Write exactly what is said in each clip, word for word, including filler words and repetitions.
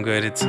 говорится.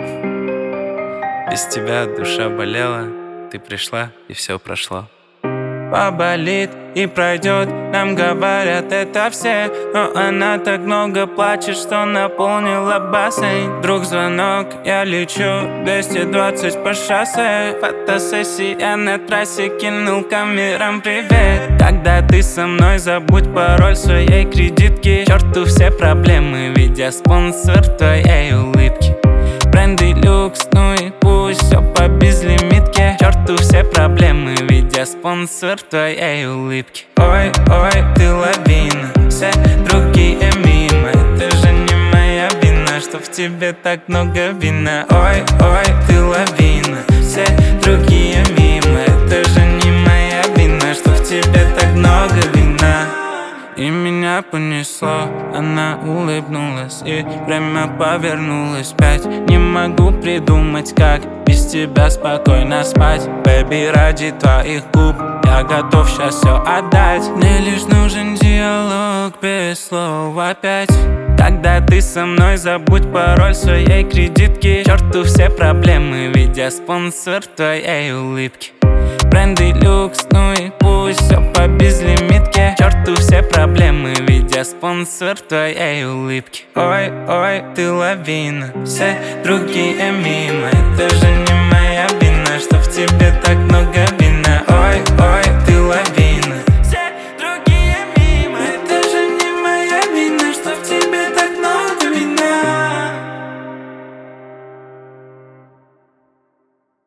Без тебя душа болела, ты пришла и все прошло. Поболит и пройдет, нам говорят это все, но она так много плачет, что наполнила бассейн. Вдруг звонок, я лечу двести двадцать по шоссе. Фотосессия на трассе, кинул камерам привет. Когда ты со мной, забудь пароль своей кредитки. Черту все проблемы, ведь я спонсор твоей улыбки. Бренды люкс, ну и пусть все по безлимитке. Черту все проблемы, ведь я спонсор твоей улыбки. Ой, ой, ты лавина, все другие мимо. Это же не моя вина, что в тебе так много вина. Ой, ой, ты лавина, все другие мимо. Это же не моя вина, что в тебе так много вина. И меня понесло, она улыбнулась, и время повернулось вспять. Не могу придумать, как без тебя спокойно спать. Бэби, ради твоих губ я готов сейчас все отдать. Мне лишь нужен диалог без слов опять. Когда ты со мной, забудь пароль своей кредитки. Черту все проблемы, ведь я спонсор твоей улыбки. Бренды люкс, ну и пусть все по безлимитке. Черту все проблемы, ведь я спонсор твоей улыбки. Ой, ой, ты лавина, все другие мимо. Это же не